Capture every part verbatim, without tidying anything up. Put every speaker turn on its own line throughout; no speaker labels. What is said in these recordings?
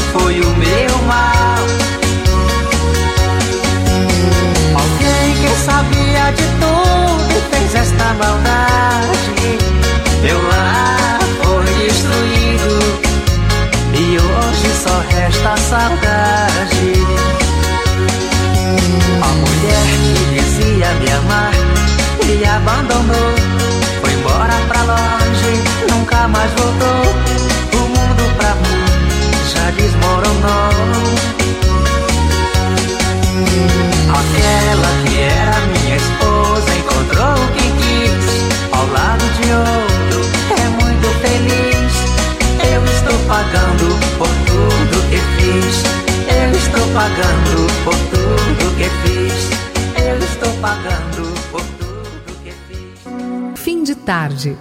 foi o meu mal. Alguém que sabia de tudo e fez esta maldade. Meu lar foi destruído e hoje só resta saudade. A mulher que dizia me amar me abandonou, foi embora pra longe, nunca mais voltou. O mundo pra mim já desmoronou. Aquela que era minha esposa encontrou o que quis, ao lado de outro é muito feliz. Eu estou pagando por tudo que fiz. Eu estou pagando por tudo que fiz. Eu estou pagando por tudo que fiz.
Fim de tarde.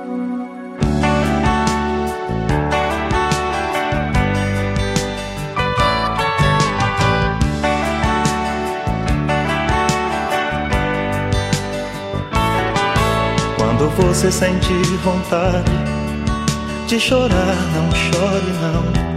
Quando você sentir vontade de chorar, não chore não.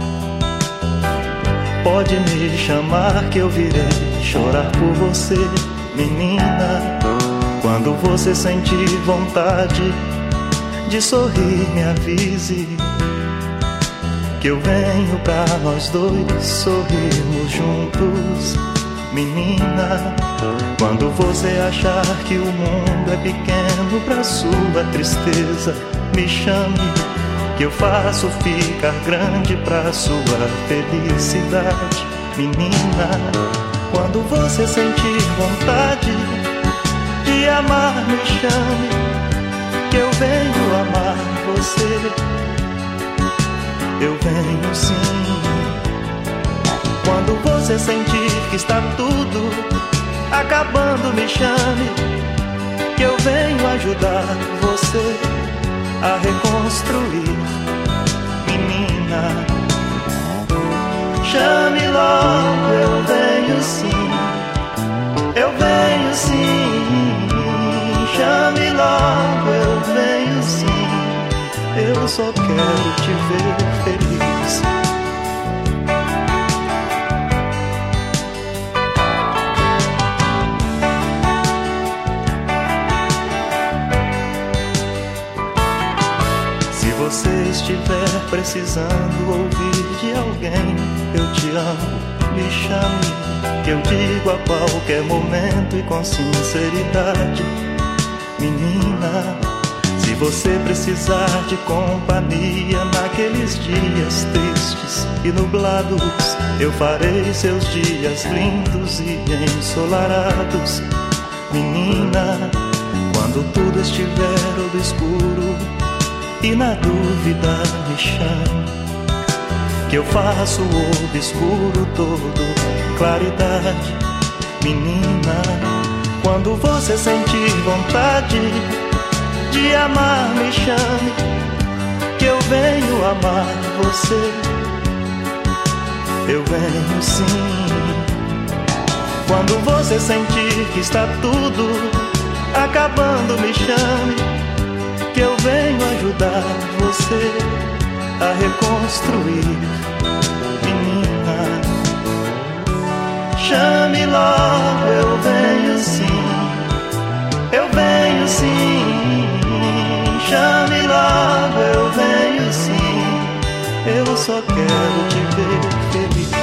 Pode me chamar que eu virei chorar por você, menina. Quando você sentir vontade de sorrir, me avise que eu venho pra nós dois sorrirmos juntos, menina. Quando você achar que o mundo é pequeno pra sua tristeza, me chame que eu faço ficar grande pra sua felicidade, menina. Quando você sentir vontade de amar, me chame que eu venho amar você. Eu venho sim. Quando você sentir que está tudo acabando, me chame que eu venho ajudar você a reconstruir, menina. Chame logo, eu venho sim. Eu venho sim. Chame logo, eu venho sim. Eu só quero te ver feliz. Se você estiver precisando ouvir de alguém, eu te amo, me chame, que eu digo a qualquer momento e com sinceridade, menina. Se você precisar de companhia naqueles dias tristes e nublados, eu farei seus dias lindos e ensolarados, menina. Quando tudo estiver obscuro e na dúvida, me chame, que eu faço o obscuro todo claridade, menina. Quando você sentir vontade de amar, me chame, que eu venho amar você. Eu venho sim. Quando você sentir que está tudo acabando, me chame, que eu venho ajudar você a reconstruir, menina. Chame logo, eu venho sim. Eu venho sim. Chame logo, eu venho sim. Eu só quero te ver feliz.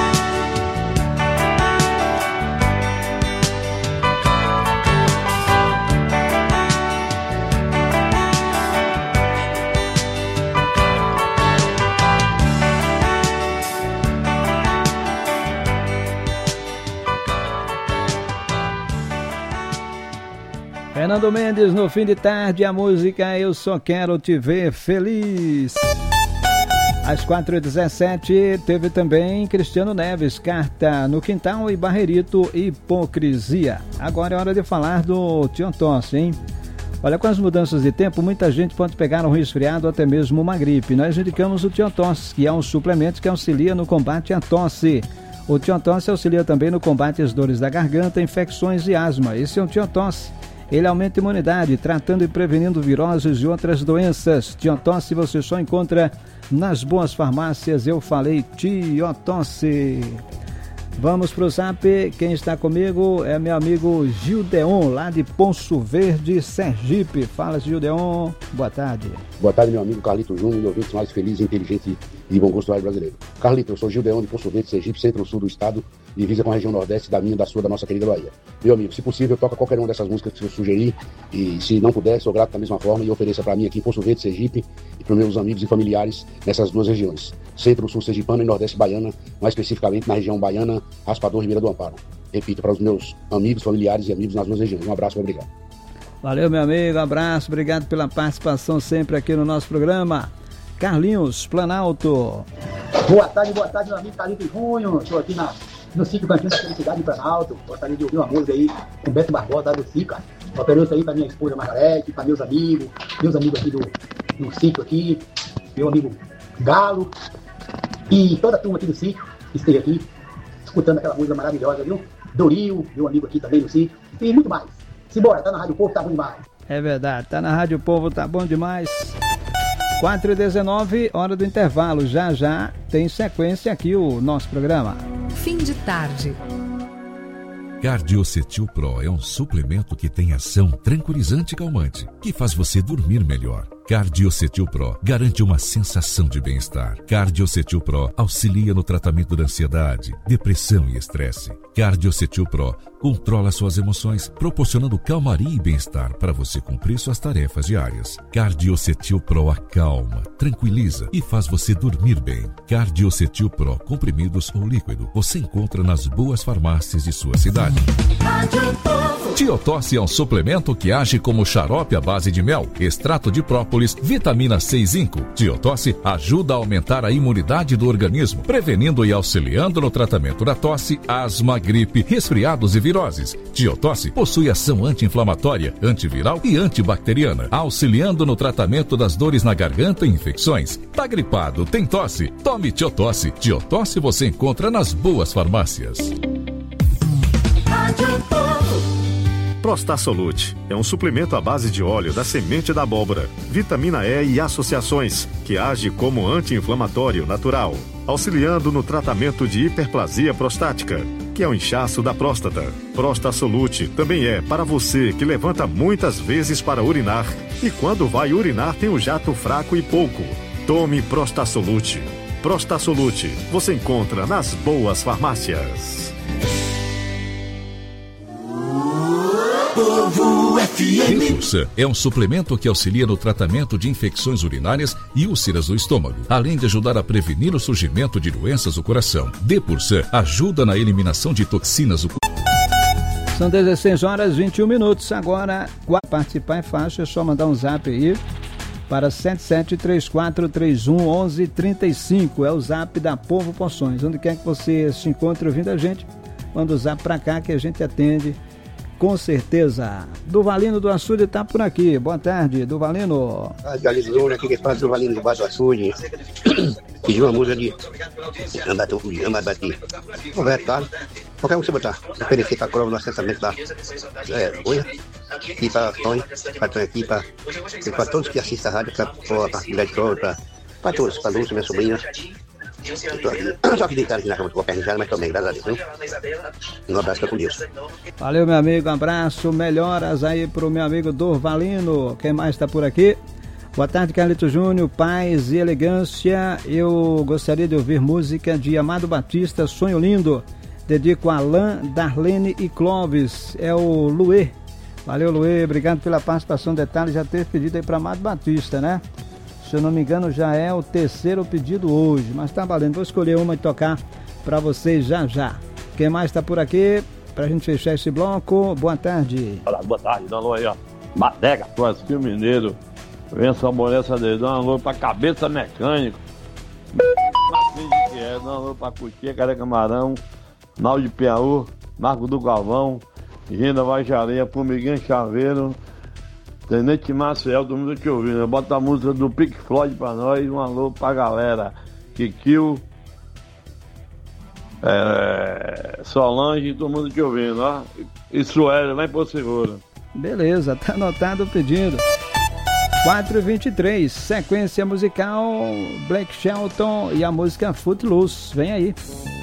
Fernando Mendes no fim de tarde, a música Eu Só Quero Te Ver Feliz. Às quatro e dezessete teve também Cristiano Neves, Carta no Quintal e Barrerito, Hipocrisia. Agora é hora de falar do Tion Tosse, hein? Olha, com as mudanças de tempo, muita gente pode pegar um resfriado ou até mesmo uma gripe. Nós indicamos o Tion Tosse, que é um suplemento que auxilia no combate à tosse. O Tion Tosse auxilia também no combate às dores da garganta, infecções e asma. Esse é o Tion Tosse. Ele aumenta a imunidade, tratando e prevenindo viroses e outras doenças. Tion Tosse você só encontra nas boas farmácias, eu falei Tiotosse. Vamos pro zap, quem está comigo é meu amigo Gildeon, lá de Poço Verde, Sergipe. Fala, Gildeon, boa tarde.
Boa tarde, meu amigo Carlito Júnior, ouvinte mais feliz, inteligente e bom gosto brasileiro. Carlito, eu sou Gildeon de Poço Verde, Sergipe, centro-sul do estado, divisa com a região nordeste da minha, da sua, da nossa querida Bahia. Meu amigo, se possível, toca qualquer uma dessas músicas que eu sugeri, e se não puder, sou grato da mesma forma e ofereça para mim aqui em Poço Verde, Sergipe, e para meus amigos e familiares nessas duas regiões, centro-sul sergipano e nordeste baiana, mais especificamente na região baiana, Raspador, Ribeira do Amparo. Repito, para os meus amigos, familiares e amigos nas duas regiões. Um abraço e obrigado.
Valeu, meu amigo, abraço, obrigado pela participação sempre aqui no nosso programa. Carlinhos Planalto.
Boa tarde, boa tarde, meu amigo Carlito Júnior. Estou aqui na, no sítio Cantinho da Felicidade de Planalto. Gostaria de ouvir uma música aí com Beto Barbosa, lá do sítio. Ofereço aí para minha esposa Margarete, para meus amigos, meus amigos aqui do, do sítio aqui, meu amigo Galo e toda a turma aqui do sítio que esteja aqui escutando aquela música maravilhosa, viu? Doril, meu amigo aqui também no sítio, e muito mais. Simbora, tá na Rádio Povo, tá bom demais.
É verdade, tá na Rádio Povo, tá bom demais. quatro e dezenove, hora do intervalo. Já já tem sequência aqui o nosso programa.
Fim de tarde.
Cardiocetil Pro é um suplemento que tem ação tranquilizante e calmante, que faz você dormir melhor. Cardiocetil Pro garante uma sensação de bem-estar. Cardiocetil Pro auxilia no tratamento da ansiedade, depressão e estresse. Cardiocetil Pro controla suas emoções, proporcionando calmaria e bem-estar para você cumprir suas tarefas diárias. Cardiocetil Pro acalma, tranquiliza e faz você dormir bem. Cardiocetil Pro, comprimidos ou líquido, você encontra nas boas farmácias de sua cidade. Tiotosse é um suplemento que age como xarope à base de mel, extrato de própolis, vitamina C e zinco. Tiotosse ajuda a aumentar a imunidade do organismo, prevenindo e auxiliando no tratamento da tosse, asma, gripe, resfriados e viroses. Tiotosse possui ação anti-inflamatória, antiviral e antibacteriana, auxiliando no tratamento das dores na garganta e infecções. Tá gripado, tem tosse? Tome Tiotosse. Tiotosse você encontra nas boas farmácias.
Prostasolute é um suplemento à base de óleo da semente da abóbora, vitamina E e associações, que age como anti-inflamatório natural, auxiliando no tratamento de hiperplasia prostática, que é o inchaço da próstata. Prostasolute também é para você que levanta muitas vezes para urinar e quando vai urinar tem o jato fraco e pouco. Tome Prostasolute. Prostasolute você encontra nas boas farmácias.
Povo F M. Depulsa é um suplemento que auxilia no tratamento de infecções urinárias e úlceras do estômago, além de ajudar a prevenir o surgimento de doenças do coração. Depulsa ajuda na eliminação de toxinas do corpo.
São dezesseis horas e vinte e um minutos. Agora, para participar é fácil, é só mandar um zap aí para sete sete três quatro três um um um três cinco. É o zap da Povo Poções. Onde quer que você se encontre ouvindo a gente, manda o zap para cá que a gente atende. Com certeza. Duvalino do Açude está por aqui. Boa tarde, Duvalino.
Ah, Galito Júnior, aqui que faz Duvalino do Bar do Açude. Pediu uma música de Ambatu, Ambati. Conversa, claro. Qualquer um que você botar. Oferecer para a prova no assentamento da é, Oi, aqui para Tony, para Tony aqui, para todos que assistem a rádio, para a mulher de prova, para todos, para a Lúcia, minha sobrinha. Estou aqui, só que deitado aqui na cama com a perna, mas também, graças a Deus. Um abraço para com Deus.
Valeu, meu amigo, um abraço, melhoras aí pro meu amigo Dorvalino. Quem mais está por aqui? Boa tarde, Carlito Júnior, paz e elegância. Eu gostaria de ouvir música de Amado Batista, Sonho Lindo. Dedico a Alain, Darlene e Clóvis. É o Luê. Valeu, Luê, obrigado pela participação. Detalhe, já teve pedido aí para Amado Batista, né? Se eu não me engano, já é o terceiro pedido hoje, mas tá valendo. Vou escolher uma e tocar para vocês já já. Quem mais tá por aqui? Pra gente fechar esse bloco. Boa tarde.
Olá, boa tarde. Dá um alô aí, ó. Badega, Tuasquinho Mineiro. Vença a molesta dele. Dá um alô pra Cabeça Mecânico. Dá um alô pra Cutia, Careca Camarão. Nau de Piauí. Marco do Galvão. Gina Vajareia, Formiguinha Chaveiro. Tenente Marcel, todo mundo te ouvindo. Bota a música do Pink Floyd pra nós. Um alô pra galera. Kikil, é, Solange, todo mundo te ouvindo, ó. E Sueli, lá em Porto Seguro.
Beleza, tá anotado o pedido. quatro e vinte e três, sequência musical Blake Shelton e a música Footloose. Vem aí.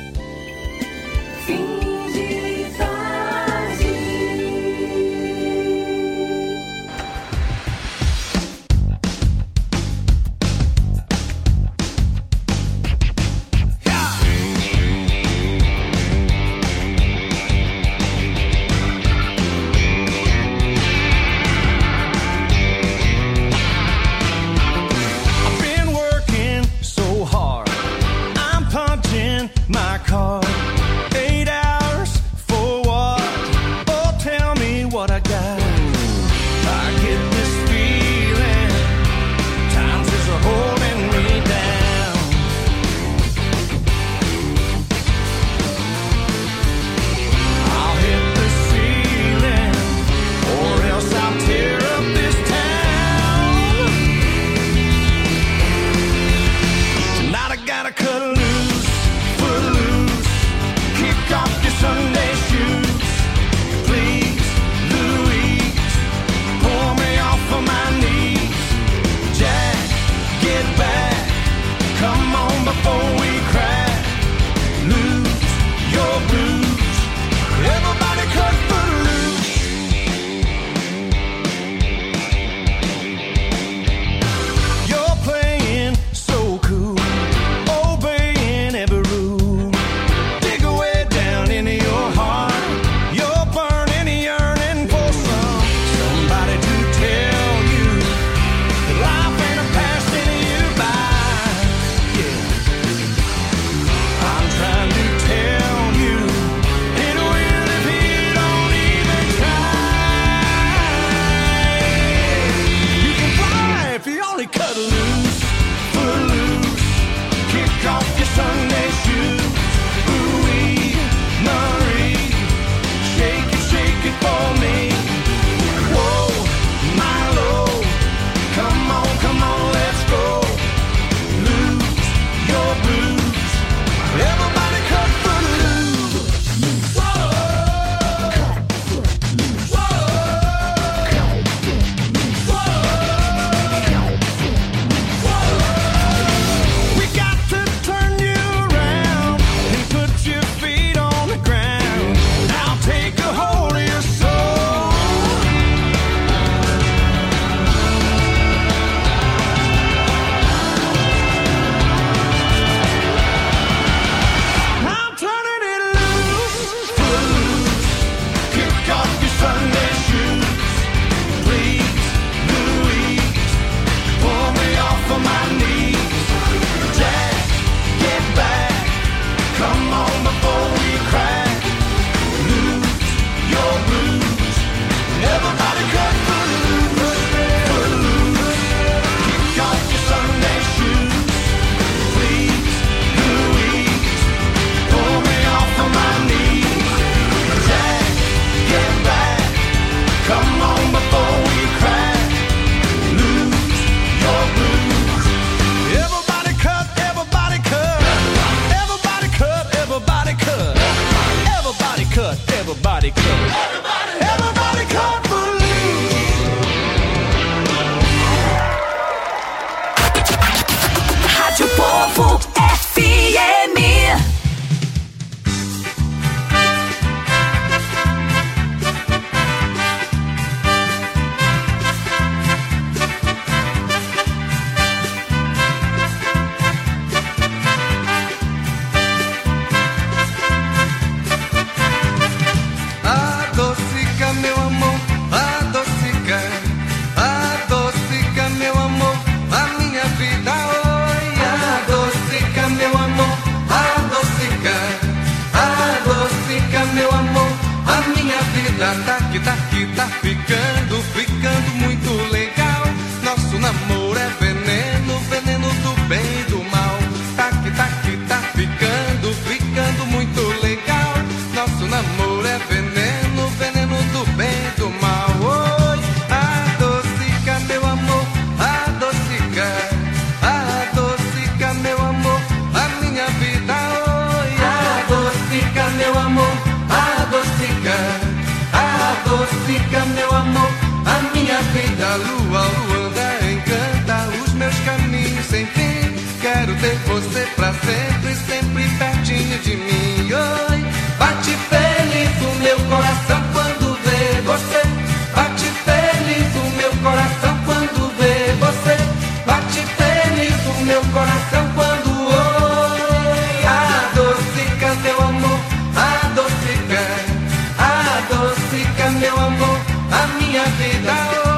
Everybody cut. Everybody cut for Rádio Povo F M.
I go você pra sempre, sempre pertinho de mim. Oi, bate feliz o meu coração quando vê você. Bate feliz o meu coração quando vê você. Bate feliz o meu coração quando oi. Adocica meu amor, adocica, adocica meu amor, a minha vida oi.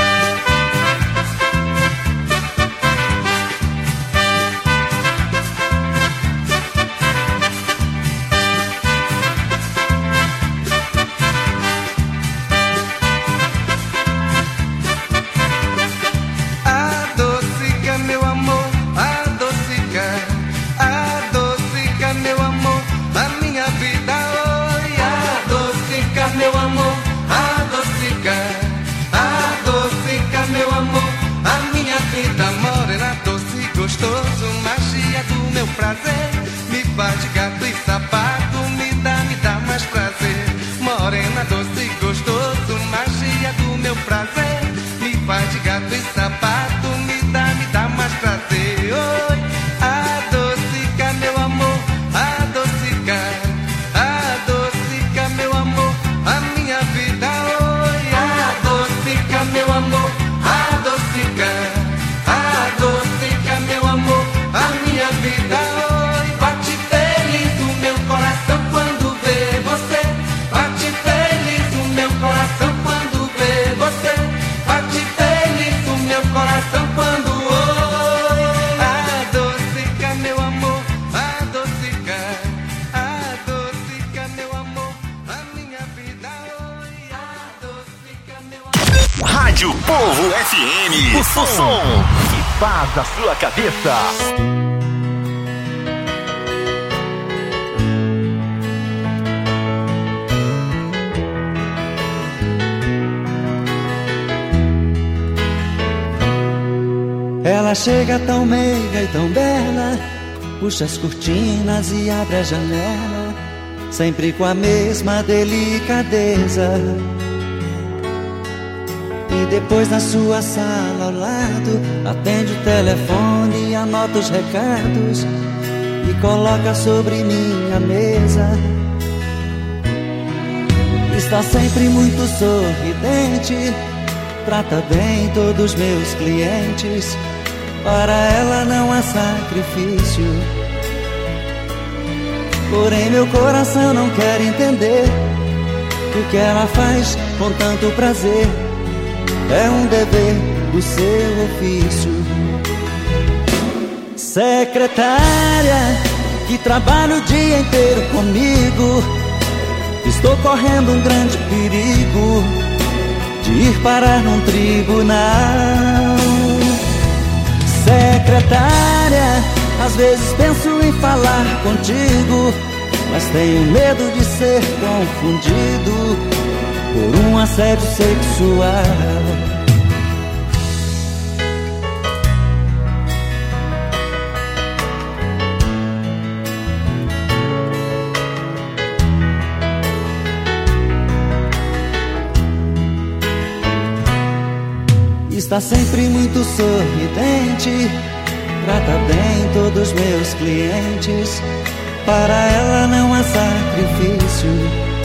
Gostoso, magia do meu prazer. Me faz de gato e sapato, me dá, me dá mais prazer. Morena, doce e gostoso, magia do meu prazer. Me faz de gato e sapato, me dá, me dá mais prazer. Oi, adocica meu amor, adocica, adocica meu amor, a minha vida. Oi, adocica meu amor, adocica, adocica meu amor, a minha vida. Oi, bate feliz o meu coração quando vê você. Bate feliz o meu coração quando vê você. Bate feliz o meu coração quando oi. Adocica meu amor, adocica, adocica meu amor, a minha vida. Oi, adocica meu amor.
Rádio Povo F M, o som que faz a sua cabeça.
Ela chega tão meiga e tão bela, puxa as cortinas e abre a janela, sempre com a mesma delicadeza. E depois na sua sala ao lado, atende o telefone e anota os recados e coloca sobre minha mesa. Está sempre muito sorridente, trata bem todos meus clientes. Para ela não há sacrifício, porém meu coração não quer entender que o que ela faz com tanto prazer é um dever do seu ofício. Secretária, que trabalha o dia inteiro comigo, estou correndo um grande perigo de ir parar num tribunal. Secretária, às vezes penso em falar contigo, mas tenho medo de ser confundido por um assédio sexual. Está sempre muito sorridente, trata bem todos meus clientes. Para ela não há sacrifício,